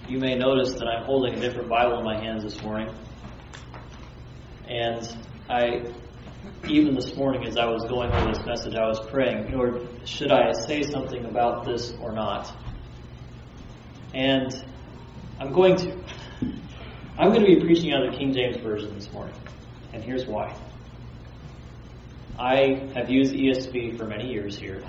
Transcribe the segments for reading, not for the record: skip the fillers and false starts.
You may notice that I'm holding a different Bible in my hands this morning. And even this morning as I was going over this message, I was praying, Lord, should I say something about this or not? And I'm going to be preaching out of the King James Version this morning. And here's why. I have used ESV for many years here.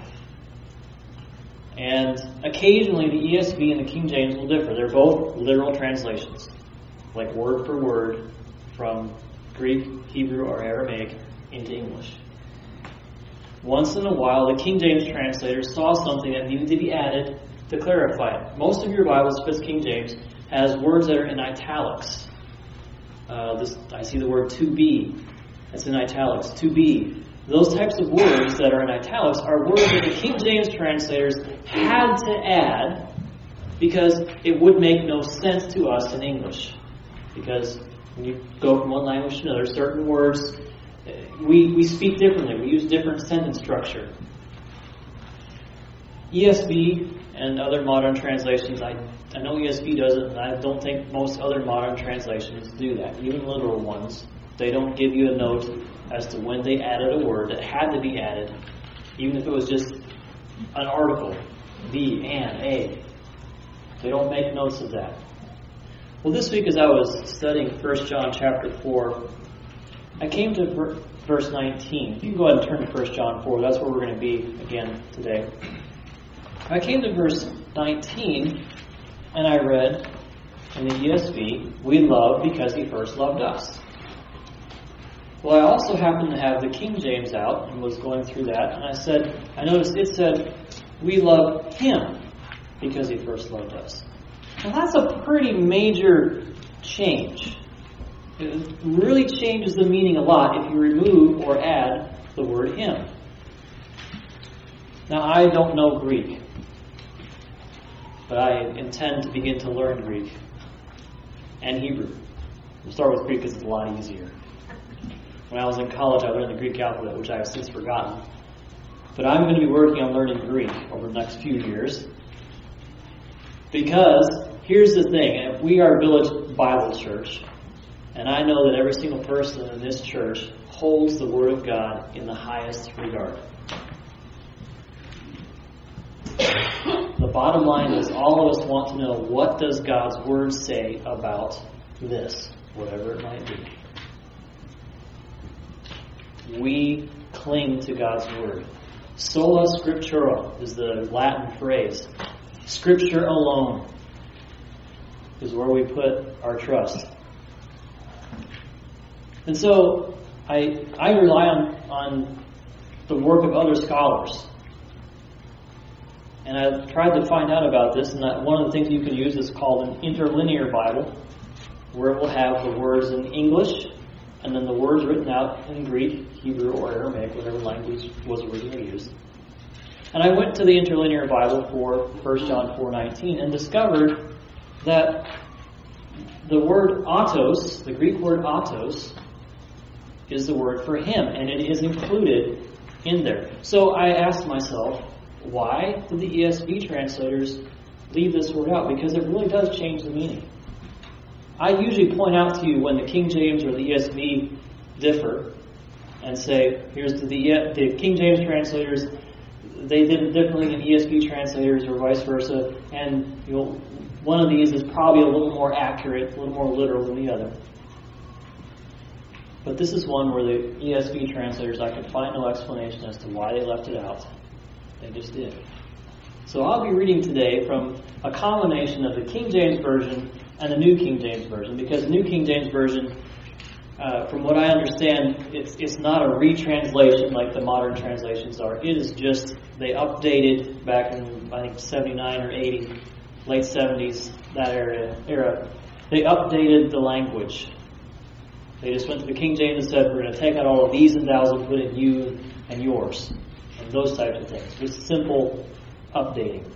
And occasionally the ESV and the King James will differ. They're both literal translations, like word for word from Greek, Hebrew, or Aramaic into English. Once in a while, the King James translators saw something that needed to be added to clarify it. Most of your Bibles, if it's King James, has words that are in italics. I see the word to be. That's in italics. To be. Those types of words that are in italics are words that the King James translators had to add because it would make no sense to us in English. Because when you go from one language to another, certain words, we speak differently. We use different sentence structure. ESV and other modern translations, I know ESV does it, and I don't think most other modern translations do that. Even literal ones, they don't give you a note as to when they added a word that had to be added, even if it was just an article, be, and, a. They don't make notes of that. Well, this week as I was studying 1 John chapter 4, I came to verse 19. You can go ahead and turn to 1 John 4. That's where we're going to be again today. I came to verse 19, and I read in the ESV, "We love because He first loved us." Well, I also happened to have the King James out and was going through that, and I noticed it said, "We love Him because He first loved us." Well, that's a pretty major change. It really changes the meaning a lot if you remove or add the word Him. Now, I don't know Greek, but I intend to begin to learn Greek and Hebrew. We'll start with Greek because it's a lot easier. When I was in college, I learned the Greek alphabet, which I have since forgotten. But I'm going to be working on learning Greek over the next few years. Because, here's the thing, if we are a Village Bible Church, and I know that every single person in this church holds the Word of God in the highest regard. The bottom line is all of us want to know, what does God's Word say about this, whatever it might be. We cling to God's Word. Sola Scriptura is the Latin phrase. Scripture alone is where we put our trust. And so I rely on the work of other scholars. And I've tried to find out about this, and one of the things you can use is called an interlinear Bible, where it will have the words in English, and then the words written out in Greek, Hebrew, or Aramaic, whatever language was originally used. And I went to the interlinear Bible for 1 John 4:19 and discovered that the word autos, the Greek word autos, is the word for Him, and it is included in there. So I asked myself, why did the ESV translators leave this word out? Because it really does change the meaning. I usually point out to you when the King James or the ESV differ and say, here's the King James translators, they did it differently than ESV translators or vice versa, and one of these is probably a little more accurate, a little more literal than the other. But this is one where the ESV translators, I could find no explanation as to why they left it out. They just did. So I'll be reading today from a combination of the King James Version and the New King James Version, because the New King James Version, from what I understand, it's not a retranslation like the modern translations are. It is just, they updated back in, I think, 79 or 80, late 70s, that era. They updated the language. They just went to the King James and said, we're going to take out all of these and thous and put in you and yours. And those types of things. Just simple updating.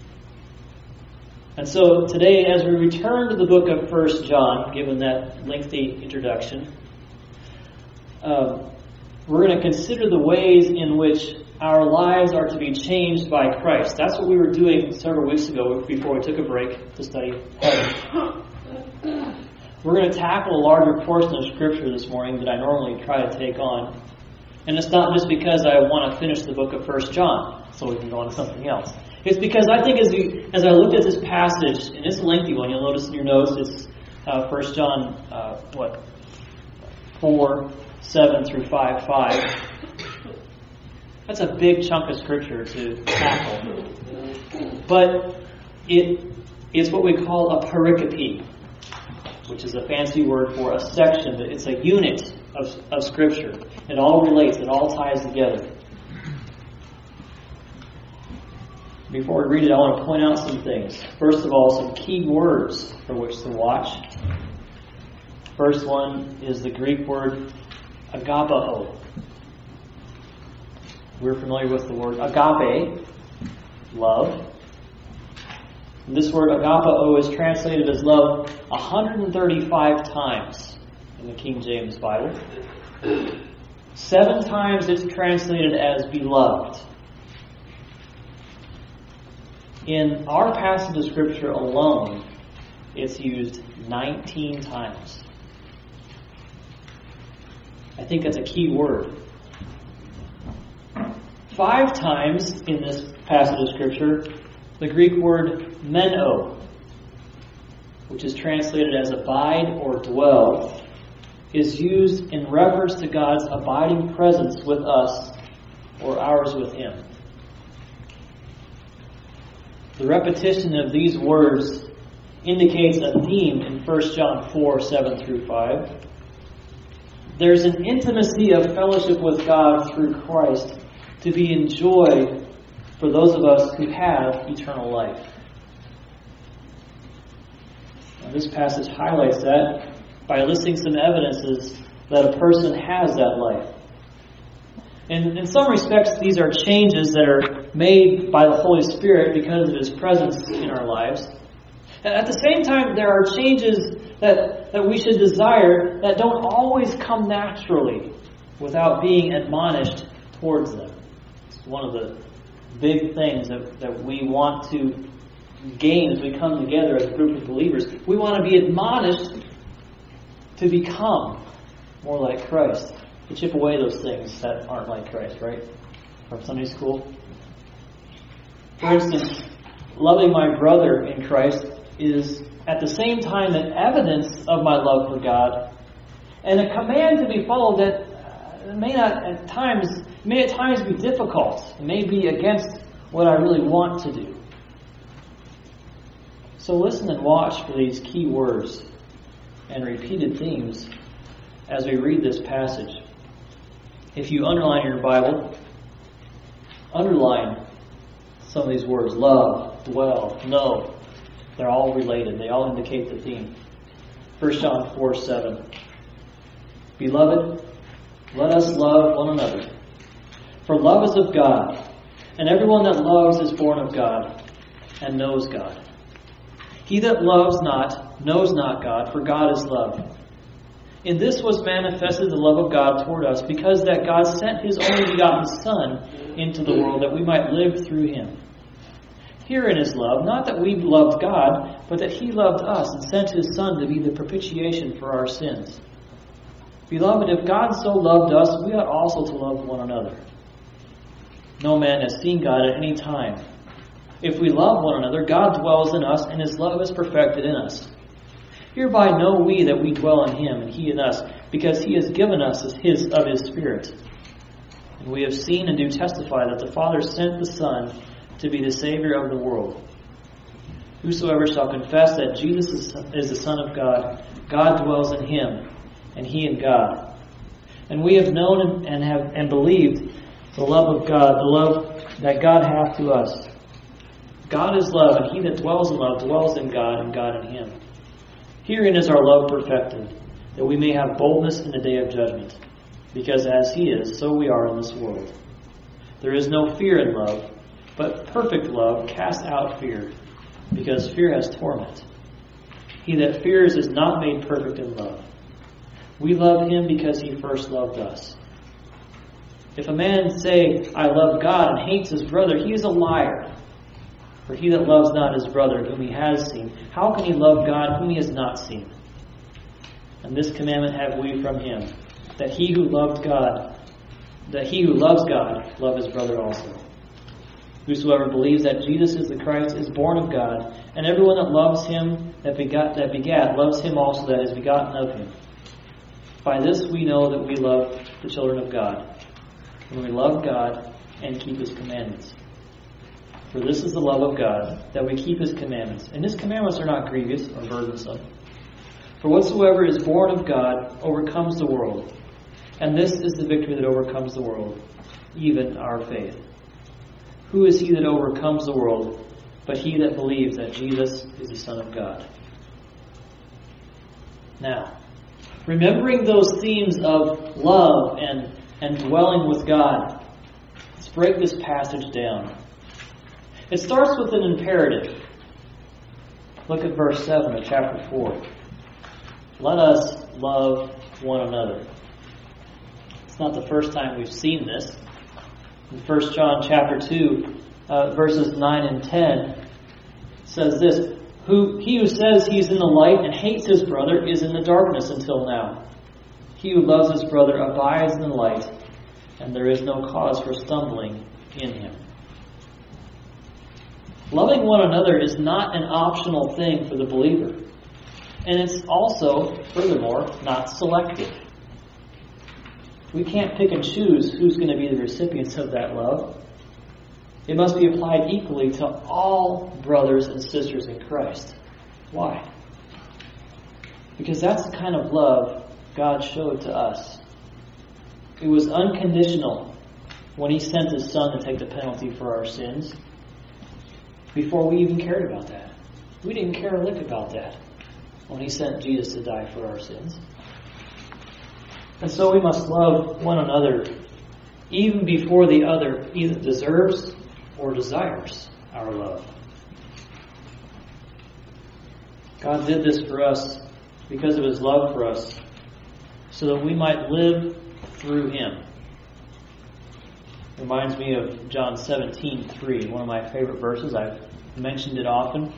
And so today, as we return to the book of 1 John, given that lengthy introduction, we're we're going to consider the ways in which our lives are to be changed by Christ. That's what we were doing several weeks ago before we took a break to study heaven. We're going to tackle a larger portion of Scripture this morning than I normally try to take on. And it's not just because I want to finish the book of 1 John so we can go on to something else. It's because I think as I looked at this passage, and it's a lengthy one, you'll notice in your notes, it's 1 John 4, 7 through 5, 5. That's a big chunk of Scripture to tackle. But it's what we call a pericope, which is a fancy word for a section. It's a unit of Scripture. It all relates. It all ties together. Before we read it, I want to point out some things. First of all, some key words for which to watch. First one is the Greek word agapao. We're familiar with the word agape, love. And this word agapao is translated as love 135 times in the King James Bible. 7 times it's translated as beloved. In our passage of Scripture alone, it's used 19 times. I think that's a key word. 5 times in this passage of Scripture, the Greek word meno, which is translated as abide or dwell, is used in reference to God's abiding presence with us or ours with Him. The repetition of these words indicates a theme in 1 John 4, 7 through 5. There's an intimacy of fellowship with God through Christ to be enjoyed for those of us who have eternal life. Now, this passage highlights that by listing some evidences that a person has that life. And in some respects, these are changes that are made by the Holy Spirit because of His presence in our lives. And at the same time, there are changes that we should desire that don't always come naturally without being admonished towards them. It's one of the big things that we want to gain as we come together as a group of believers. We want to be admonished to become more like Christ. To chip away those things that aren't like Christ, right? From Sunday school. For instance, loving my brother in Christ is at the same time an evidence of my love for God and a command to be followed that may at times be difficult. It may be against what I really want to do. So listen and watch for these key words and repeated themes as we read this passage. If you underline your Bible, underline some of these words. Love, dwell, know. They're all related. They all indicate the theme. 1 John 4, 7. Beloved, let us love one another. For love is of God, and everyone that loves is born of God and knows God. He that loves not knows not God, for God is love. In this was manifested the love of God toward us, because that God sent His only begotten Son into the world, that we might live through Him. Herein is love, not that we loved God, but that He loved us and sent His Son to be the propitiation for our sins. Beloved, if God so loved us, we ought also to love one another. No man has seen God at any time. If we love one another, God dwells in us, and His love is perfected in us. Hereby know we that we dwell in Him, and He in us, because He has given us of His Spirit. And we have seen and do testify that the Father sent the Son to be the Savior of the world. Whosoever shall confess that Jesus is the Son of God, God dwells in Him, and He in God. And we have known and believed the love of God, the love that God hath to us. God is love, and he that dwells in love dwells in God, and God in him. Herein is our love perfected, that we may have boldness in the day of judgment. Because as he is, so we are in this world. There is no fear in love, but perfect love casts out fear, because fear has torment. He that fears is not made perfect in love. We love him because he first loved us. If a man say, I love God, and hates his brother, he is a liar. For he that loves not his brother whom he has seen, how can he love God whom he has not seen? And this commandment have we from him, that he who loves God, love his brother also. Whosoever believes that Jesus is the Christ is born of God, and everyone that loves him that begat loves him also that is begotten of him. By this we know that we love the children of God, when we love God and keep his commandments. For this is the love of God, that we keep his commandments. And his commandments are not grievous or burdensome. For whatsoever is born of God overcomes the world. And this is the victory that overcomes the world, even our faith. Who is he that overcomes the world, but he that believes that Jesus is the Son of God? Now, remembering those themes of love and dwelling with God, let's break this passage down. It starts with an imperative. Look at verse 7 of chapter 4. Let us love one another. It's not the first time we've seen this. In 1 John chapter 2, verses 9 and 10, says this, He who says he is in the light and hates his brother is in the darkness until now. He who loves his brother abides in the light, and there is no cause for stumbling in him. Loving one another is not an optional thing for the believer. And it's also, furthermore, not selective. We can't pick and choose who's going to be the recipients of that love. It must be applied equally to all brothers and sisters in Christ. Why? Because that's the kind of love God showed to us. It was unconditional when he sent his Son to take the penalty for our sins. Before we even cared about that. We didn't care a lick about that when he sent Jesus to die for our sins. And so we must love one another even before the other either deserves or desires our love. God did this for us because of his love for us, so that we might live through him. Reminds me of John 17:3, one of my favorite verses. I've mentioned it often.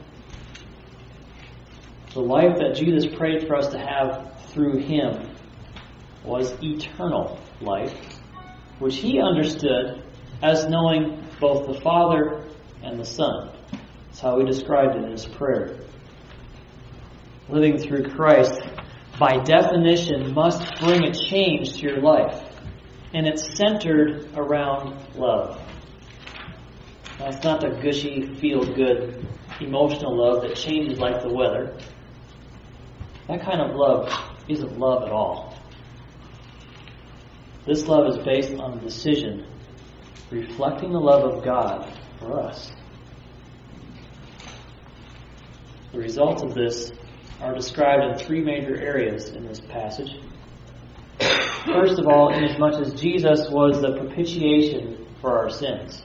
The life that Jesus prayed for us to have through him was eternal life, which he understood as knowing both the Father and the Son. That's how he described it in his prayer. Living through Christ, by definition, must bring a change to your life. And it's centered around love. Now, it's not the gushy, feel-good, emotional love that changes like the weather. That kind of love isn't love at all. This love is based on a decision reflecting the love of God for us. The results of this are described in three major areas in this passage. First of all, inasmuch as Jesus was the propitiation for our sins.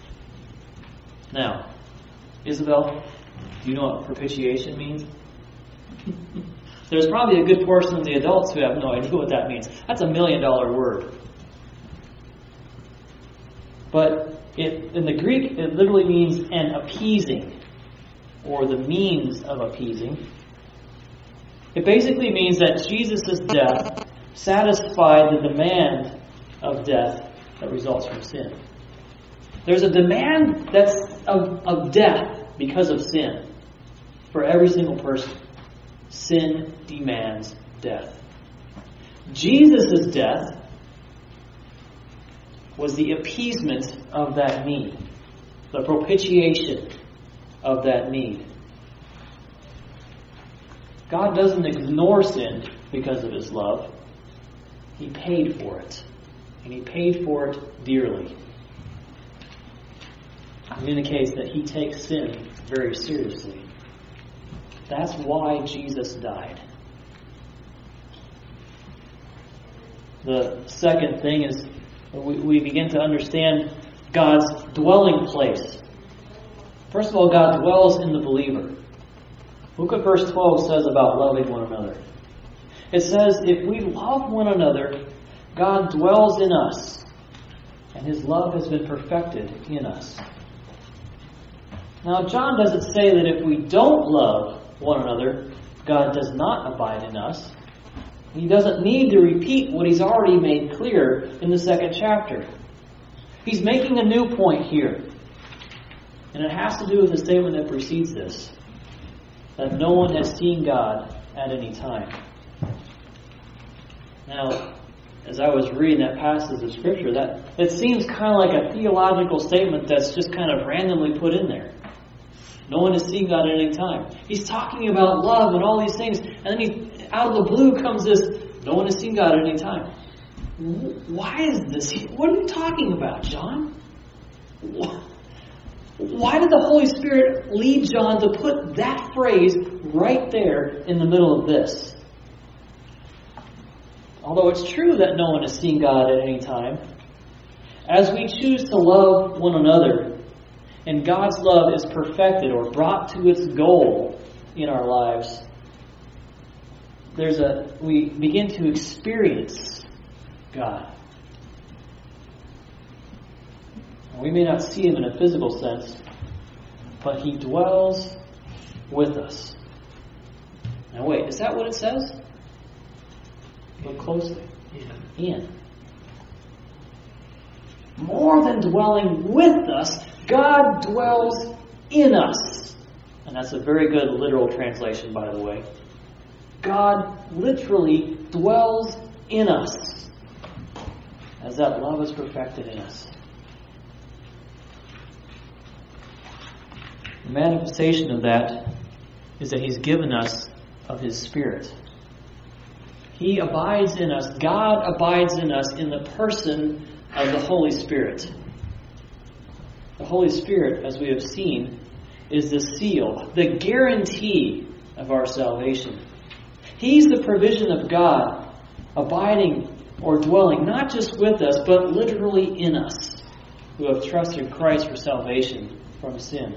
Now, Isabel, do you know what propitiation means? There's probably a good portion of the adults who have no idea what that means. That's $1 million word. But in the Greek, it literally means an appeasing, or the means of appeasing. It basically means that Jesus' death satisfied the demand of death that results from sin. There's a demand that's of death because of sin for every single person. Sin demands death. Jesus' death was the appeasement of that need, the propitiation of that need. God doesn't ignore sin because of his love. He paid for it. And he paid for it dearly. It indicates that he takes sin very seriously. That's why Jesus died. The second thing is we begin to understand God's dwelling place. First of all, God dwells in the believer. Look what verse 12 says about loving one another. It says, if we love one another, God dwells in us, and His love has been perfected in us. Now, John doesn't say that if we don't love one another, God does not abide in us. He doesn't need to repeat what He's already made clear in the 2nd chapter. He's making a new point here. And it has to do with the statement that precedes this, that no one has seen God at any time. Now, as I was reading that passage of Scripture, that it seems kind of like a theological statement that's just kind of randomly put in there. No one has seen God at any time. He's talking about love and all these things, and then out of the blue comes this, no one has seen God at any time. Why is this? What are you talking about, John? Why did the Holy Spirit lead John to put that phrase right there in the middle of this? Although it's true that no one has seen God at any time, as we choose to love one another, and God's love is perfected or brought to its goal in our lives, we begin to experience God. We may not see Him in a physical sense, but He dwells with us. Now wait, is that what it says? Look closely. In. More than dwelling with us, God dwells in us. And that's a very good literal translation, by the way. God literally dwells in us as that love is perfected in us. The manifestation of that is that He's given us of His Spirit. He abides in us. God abides in us in the person of the Holy Spirit. The Holy Spirit, as we have seen, is the seal, the guarantee of our salvation. He's the provision of God, abiding or dwelling not just with us, but literally in us, who have trusted Christ for salvation from sin.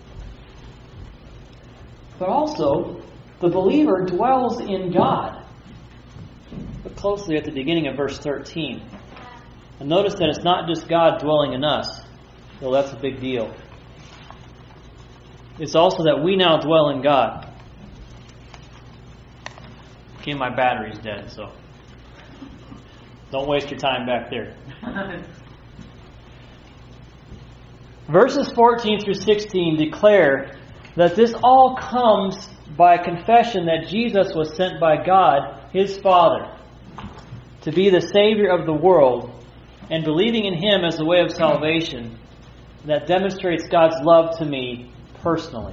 But also, the believer dwells in God. Look closely at the beginning of verse 13. And notice that it's not just God dwelling in us, though that's a big deal. It's also that we now dwell in God. Okay, my battery's dead, so don't waste your time back there. Verses 14 through 16 declare that this all comes by confession that Jesus was sent by God, His Father, to be the Savior of the world, and believing in Him as the way of salvation that demonstrates God's love to me personally.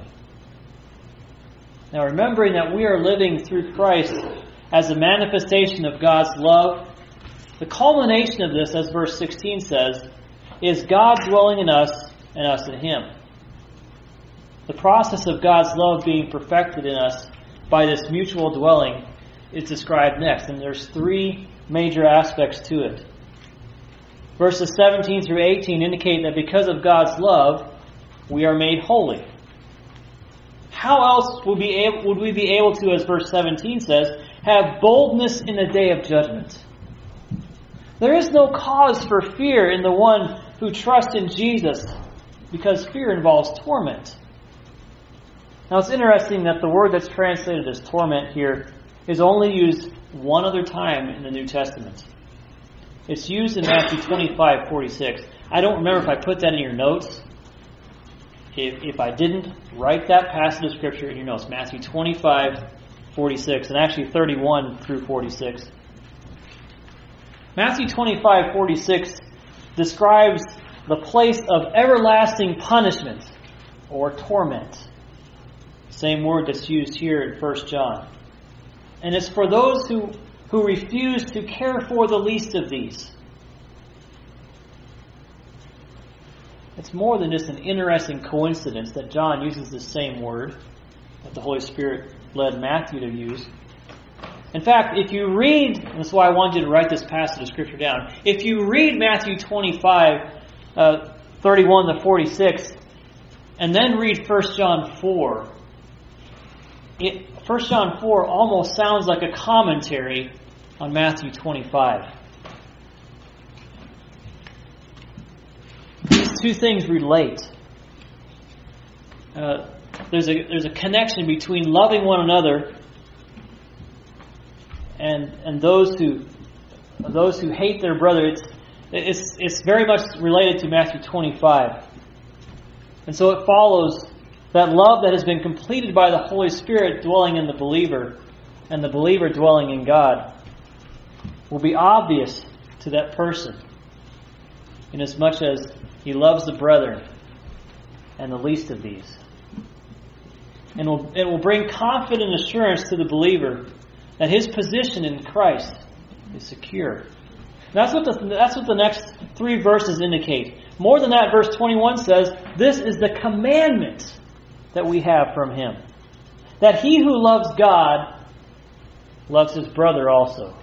Now, remembering that we are living through Christ as a manifestation of God's love, the culmination of this, as verse 16 says, is God dwelling in us and us in Him. The process of God's love being perfected in us by this mutual dwelling is described next, and there's three major aspects to it. Verses 17 through 18 indicate that because of God's love, we are made holy. How else would we be able to, as verse 17 says, have boldness in the day of judgment? There is no cause for fear in the one who trusts in Jesus, because fear involves torment. Now it's interesting that the word that's translated as torment here is only used one other time in the New Testament. It's used in Matthew 25:46. I don't remember if I put that in your notes. If I didn't, write that passage of Scripture in your notes. Matthew 25:46, and actually 31 through 46. Matthew 25:46 describes the place of everlasting punishment or torment. Same word that's used here in 1 John. And it's for those who refuse to care for the least of these. It's more than just an interesting coincidence that John uses the same word that the Holy Spirit led Matthew to use. In fact, if you read, and that's why I wanted you to write this passage of Scripture down, if you read Matthew 25, 31 to 46, and then read 1 John 4, 1 John 4 almost sounds like a commentary on Matthew 25. two things relate. There's a connection between loving one another and those who hate their brother. It's very much related to Matthew 25. And so it follows that love that has been completed by the Holy Spirit dwelling in the believer and the believer dwelling in God will be obvious to that person, inasmuch as he loves the brethren and the least of these. And it will bring confident assurance to the believer that his position in Christ is secure. That's what the next three verses indicate. More than that, verse 21 says, this is the commandment that we have from Him, that he who loves God loves his brother also.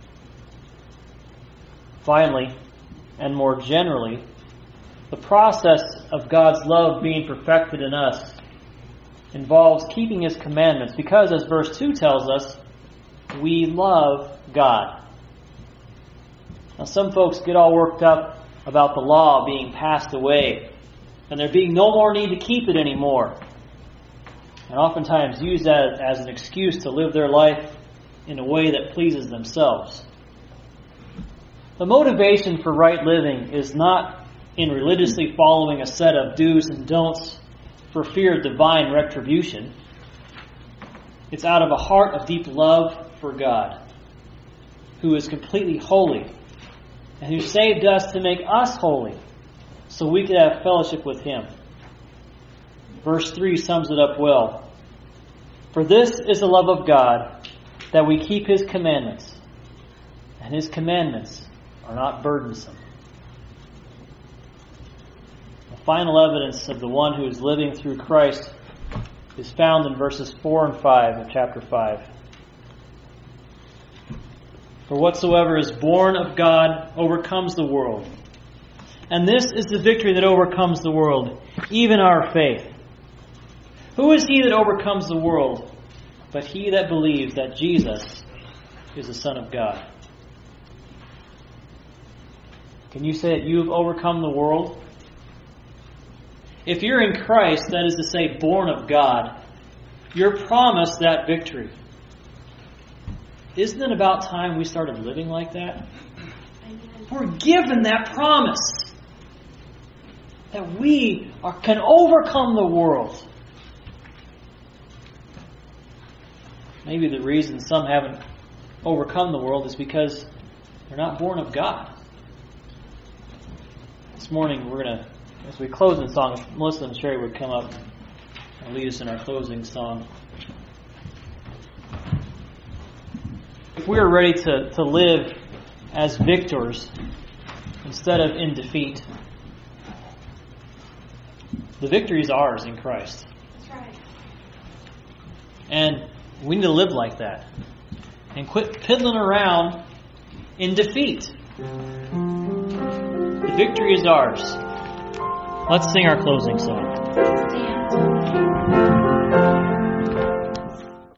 Finally, and more generally, the process of God's love being perfected in us involves keeping His commandments, because, as verse 2 tells us, we love God. Now, some folks get all worked up about the law being passed away and there being no more need to keep it anymore, and oftentimes use that as an excuse to live their life in a way that pleases themselves. The motivation for right living is not in religiously following a set of do's and don'ts for fear of divine retribution. It's out of a heart of deep love for God, who is completely holy, and who saved us to make us holy, so we could have fellowship with Him. Verse 3 sums it up well. For this is the love of God, that we keep His commandments, and His commandments are not burdensome. The final evidence of the one who is living through Christ is found in verses 4 and 5 of chapter 5. For whatsoever is born of God overcomes the world. And this is the victory that overcomes the world, even our faith. Who is he that overcomes the world, but he that believes that Jesus is the Son of God? Can you say that you've overcome the world? If you're in Christ, that is to say, born of God, you're promised that victory. Isn't it about time we started living like that? We're given that promise that we can overcome the world. Maybe the reason some haven't overcome the world is because they're not born of God. This morning we're going to, as we close in song, if Melissa and Sherry would come up and lead us in our closing song. If we are ready to live as victors instead of in defeat, the victory is ours in Christ. That's right. And we need to live like that and quit piddling around in defeat. The victory is ours. Let's sing our closing song.